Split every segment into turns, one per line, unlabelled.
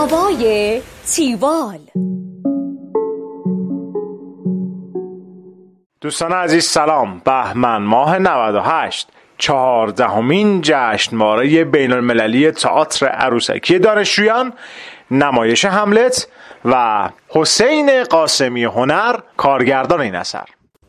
هوای تیوال.
دوستان عزیز سلام. بهمن ماه 98 14مین جشنواره بین المللی تئاتر عروسکی دانشجویان، نمایش هملت و حسین قاسمی هنر کارگردان این اثر.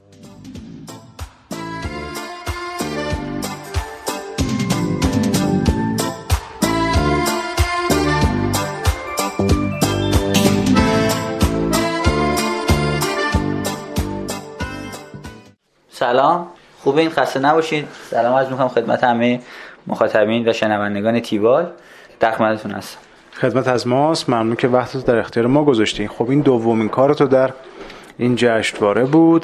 سلام، خوبین؟ خسته نباشید. سلام عرض می‌کنم خدمت همه مخاطبین و شنوندگان تیوال. در خدمتتون هستم.
خدمت از ماست. ممنون که وقتتو در اختیار ما گذاشتین. خب این دومین کارتو در این جشنواره بود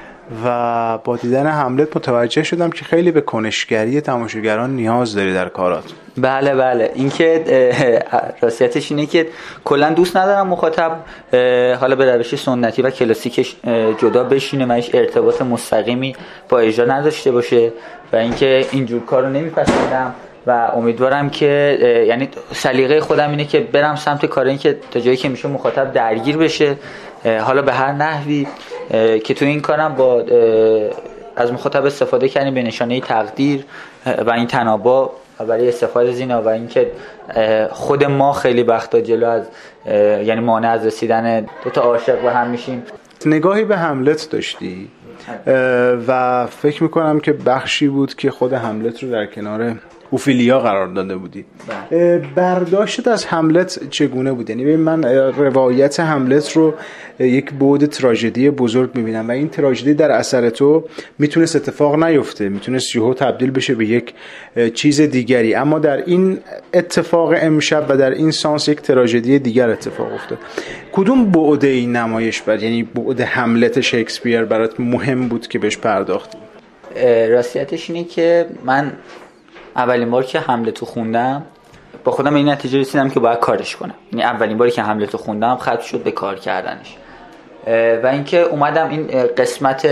و با دیدن هملت متوجه شدم که خیلی به کنشگری تماشاگران نیاز داری در کارات.
بله این که راستیتش اینه که کلا دوست ندارم مخاطب حالا به روش سنتی و کلاسیکش جدا بشینه و هیچ ارتباط مستقیمی با اجرا نداشته باشه و اینکه اینجور کارو نمیپسندم و امیدوارم که یعنی سلیقه خودم اینه که برم سمت کار این که تا جایی که میشه مخاطب درگیر بشه، حالا به هر نحوی که تو این کارم با از مخاطب استفاده کردیم به نشانه تقدیر و این تنابا برای استفاده از اینا و اینکه خود ما خیلی وقتا جلو از یعنی مانع از رسیدن دو تا عاشق به هم میشیم.
نگاهی به هملت داشتی و فکر میکنم که بخشی بود که خود هملت رو در کنار اوفیلیا قرار داده بودی. برداشتت از هملت چگونه بود؟ یعنی من روایت هملت رو یک بعد تراژدی بزرگ میبینم و این تراژدی در اثر تو میتونست اتفاق نیفته، میتونست یهو تبدیل بشه به یک چیز دیگری، اما در این اتفاق امشب و در این سانس یک تراژدی دیگر اتفاق افتاد. کدوم بعد این نمایش یعنی بعد هملت شکسپیر برات مهم بود که بهش پرداختی؟
راستیتش اینه که من اولین بار که هملتو خوندم با خودم به این نتیجه رسیدم که باید کارش کنم. یعنی اولین باری که هملتو خوندم ختم شد به کار کردنش و اینکه اومدم این قسمت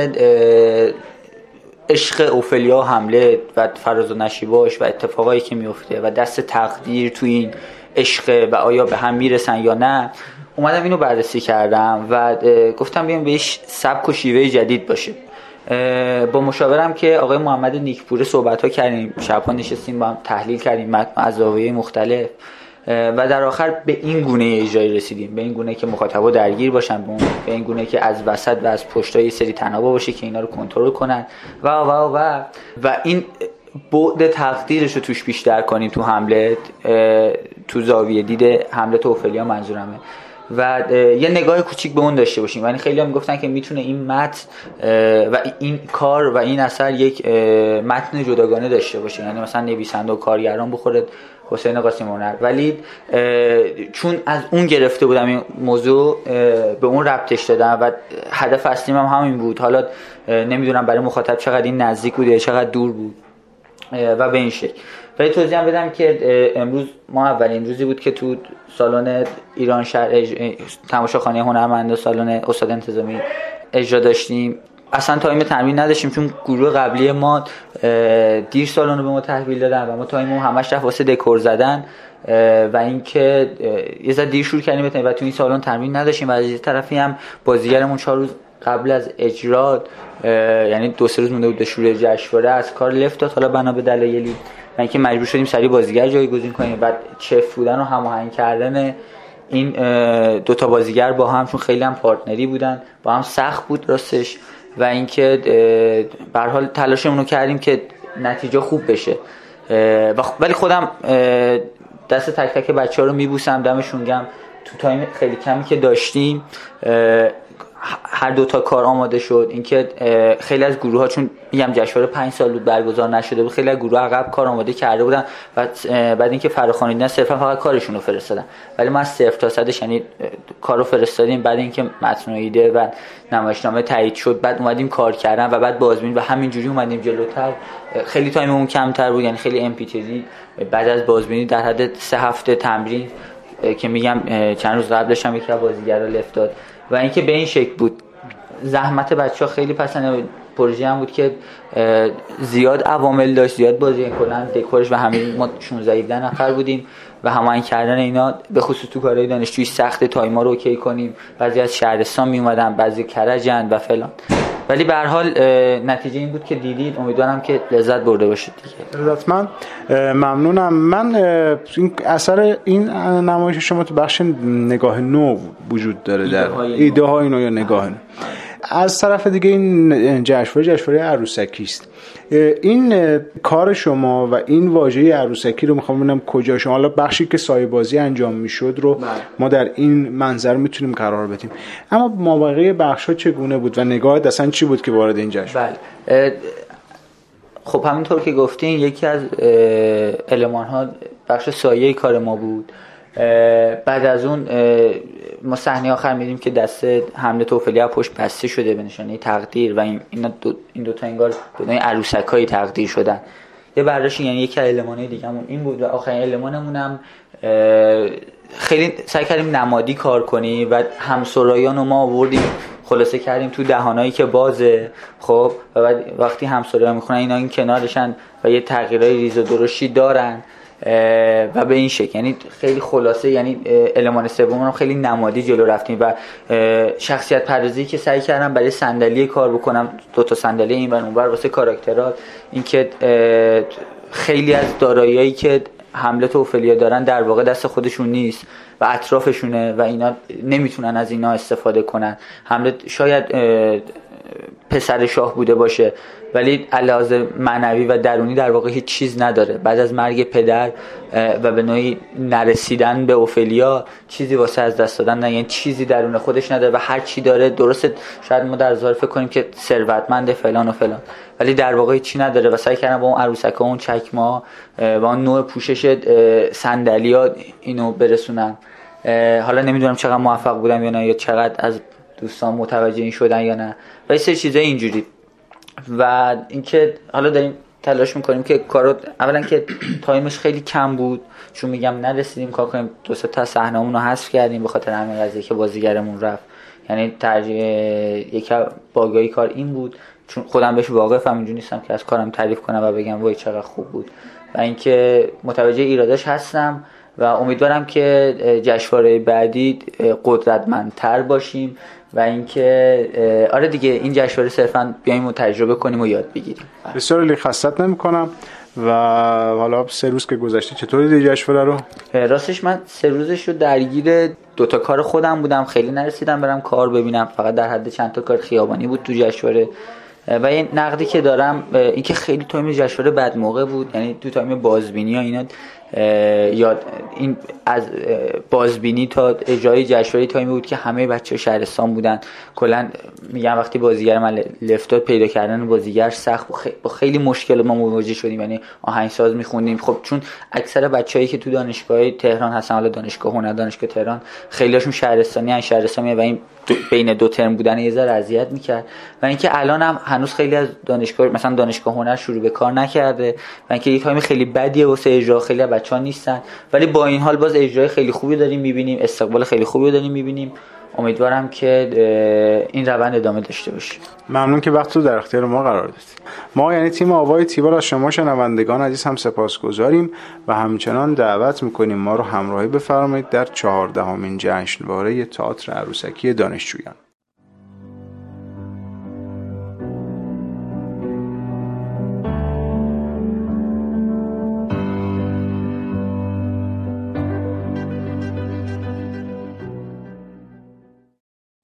عشق اوفلیا و هملت و فراز و نشیباش و اتفاقایی که میفته و دست تقدیر تو این عشق و آیا به هم میرسن یا نه، اومدم اینو بررسی کردم و گفتم بیام بهش سبک و شیوه جدید باشه. با مشاورم که آقای محمد نیکپور صحبت‌ها کردیم، شب‌ها نشستیم با هم تحلیل کردیم از زاویه‌های مختلف و در آخر به این گونه اجرایی رسیدیم، به این گونه که مخاطبا درگیر باشن، به این گونه که از وسط و از پشتای سری تنابا باشه که اینا رو کنترل کنن و این بعد تقدیرش رو توش بیشتر کنیم تو هملت، تو زاویه دید هملت و اوفلیا منظورمه و یه نگاه کوچیک به اون داشته باشیم. یعنی خیلی‌ها میگفتن که میتونه این متن و این کار و این اثر یک متن جداگانه داشته باشه، یعنی مثلا نویسنده و کارگران بخوره حسین قاسمی هنر، ولی چون از اون گرفته بودم این موضوع به اون ربطش دادم و هدف اصلیم هم همین بود. حالا نمیدونم برای مخاطب چقدر این نزدیک بود یا چقدر دور بود و به این شکل. ولی توضیح هم بدم که امروز ما اولین روزی بود که تو سالن ایران شهر تماشاخانه هنرمند سالن استاد انتظامی اجرا داشتیم. اصلا تایم تمرین نداشتیم چون گروه قبلی ما دیر سالن رو به ما تحویل دادن و ما تایممون همش رفت واسه دکور زدن و اینکه یه ذره دیر شروع کردیم و تو این سالن تمرین نداشتیم و از یه طرفی هم بازیگرمون 4 روز قبل از اجرا یعنی 2-3 روز مونده بود به شروع جشنواره از کار لفت داد، حالا بنا به دلایلی و اینکه مجبور شدیم سری بازیگر جایگزین کنیم. بعد چف بودن و هماهنگ کردن این دو تا بازیگر با هم، چون خیلی هم پارتنری بودن، با هم سخت بود راستش و اینکه به هر حال تلاشمون رو کردیم که نتیجه خوب بشه. ولی خودم دست تک تک بچه‌ها رو میبوسم، دمشون گرم. تو تایم خیلی کمی که داشتیم هر دو تا کار آماده شد. اینکه خیلی از گروه ها، چون میگم جشنواره 5 سال بود برگزار نشده بود، خیلی از گروه عقب کار آماده کرده بودن و بعد اینکه فراخوانی دیدن صرفا فقط کارشون رو فرستادن، ولی ما از 0 تا 100 یعنی کارو فرستادیم. بعد اینکه متن و ایده و نمایشنامه تایید شد، بعد اومدیم کار کردن و بعد بازبینی و همینجوری اومدیم جلوتر. خیلی تایممون کمتر بود، یعنی خیلی امپیتری بعد از بازبینی در حد 3 هفته تمرین که میگم چند روز قبلش هم یکی از بازیگرا لفت داد و اینکه به این شکل بود. زحمت بچه‌ها خیلی پسنده پروژه هم بود که زیاد عوامل داشت، زیاد بازی کلا دکورش و همین ما 16 نفر بودیم و هماهنگ کردن اینا به خصوص تو کارهای دانشجویی سخت، تایما رو اوکی کنیم. بعضی از شهرستان می اومدن، بعضی کرجن و فلان. ولی به هر حال نتیجه این بود که دیدید. امیدوارم که لذت برده باشید دیگه.
لطفاً ممنونم. من این اثر این نمایش شما تو بخش نگاه نو وجود داره، در ایده های نو یا نگاه نو. از طرف دیگه این جشنواره عروسکی است. این کار شما و این واژه عروسکی رو میخوام ببینم کجا شما، حالا بخشی که سایه بازی انجام میشد رو ما در این منظر میتونیم قرار بدیم، اما مابقی بخشا چگونه بود و نگاهت اصلا چی بود که وارد این جشن؟
بله خب همینطور که گفتین یکی از المان ها بخش سایه کار ما بود. بعد از اون ما صحنه آخر می‌بینیم که دست حملت اوفلیا پشت بسته شده به نشانه تقدیر و این دو تا انگار به نوعی عروسکای تقدیر شدن. یه برداشت یعنی یک المانای دیگه‌مون این بود و آخرین المانمون هم خیلی سعی کردیم نمادی کار کنیم و همسرایان رو ما آوردیم خلاصه کردیم تو دهانایی که بازه. خب و بعد وقتی همسرایان میخونن اینا این کنارشن و یه تغییرای ریز و درشتی دارن و به این شکل، یعنی خیلی خلاصه، یعنی المان سوم رو خیلی نمادی جلو رفتیم و شخصیت پردازی که سعی کردم برای صندلی کار بکنم، 2 تا صندلی این ور اون ور واسه کاراکترها، این که خیلی از داراییایی که حملت و اوفلیا دارن در واقع دست خودشون نیست و اطرافشونه و اینا نمیتونن از اینا استفاده کنن. حملت شاید پسر شاه بوده باشه ولی علاوه معنوی و درونی در واقع هیچ چیز نداره. بعد از مرگ پدر و به نوعی نرسیدن به اوفلیا چیزی واسه از دست دادن نه، یعنی چیزی درون خودش نداره و هر چی داره درسته شاید ما در ظاهر فکر کنیم که ثروتمند فلان و فلان ولی در واقع چی نداره و سعی کردن با اون عروسکا، اون چکما و اون نوع پوشش صندلی‌ها اینو برسونن. حالا نمیدونم چقدر موفق بودم یا نه، یا چقدر از دوستان متوجه این شدن یا نه و یه سری چیزای اینجوری. و اینکه حالا داریم تلاش میکنیم که کارو اولا که تایمش خیلی کم بود، چون میگم نرسیدیم کار کنیم، 2-3 تا صحنه‌مون رو حذف کردیم به خاطر همین قضیه که بازیگرمون رفت. یعنی یکی باگای کار این بود، چون خودم بهش واقفم، اینجوری نیستم که از کارم تعریف کنم و بگم وای چقدر خوب بود و اینکه متوجه ایراداش هستم و امیدوارم که جشنواره بعدی قدرتمندتر باشیم و اینکه آره دیگه این جشنواره صرفا بیایم و تجربه کنیم و یاد بگیریم.
بسیار عالی، خستت نمی‌کنم. و حالا 3 روز که گذشته چطوری دیدی جشنواره رو؟
راستش من 3 روزش رو درگیر 2 تا کار خودم بودم، خیلی نرسیدم برم کار ببینم، فقط در حد چند تا کار خیابانی بود تو جشنواره. و این نقدی که دارم اینکه خیلی تایم جشنواره بد موقع بود، یعنی تو تایم بازبینی ها اینا یاد این از بازبینی تا اجرای جشنواره تایمی بود که همه بچه‌ها شهرستان بودن. کلا میگم وقتی بازیگر من لفتات پیدا کردن بازیگر سخت با خیلی مشکل ما مواجه شدیم، یعنی آهنگساز می‌خوندیم. خب چون اکثر بچه‌هایی که تو دانشگاه تهران هستن، حالا دانشگاه هنر، دانشگاه تهران، خیلی‌هاشون شهرستانی و این بین 2 ترم بودن یه ذره اذیت می‌کرد. و اینکه الان هم هنوز خیلی از دانشگاه مثلا دانشگاه هنر شروع به کار نکرده و اینکه یه تایم خیلی بدیه واسه اجرا، خیلی بچه‌ها نیستن، ولی با این حال باز اجرای خیلی خوبی داریم می‌بینیم، استقبال خیلی خوبی داریم می‌بینیم. امیدوارم که این روند ادامه داشته باشه.
ممنون که وقت رو در اختیار ما قرار دادید. ما یعنی تیم آوای تیبال از شما شنوندگان عزیز هم سپاسگزاریم و همچنان دعوت می‌کنیم ما رو همراهی بفرمایید در 14مین جشنواره تئاتر عروسکی دانشجویان.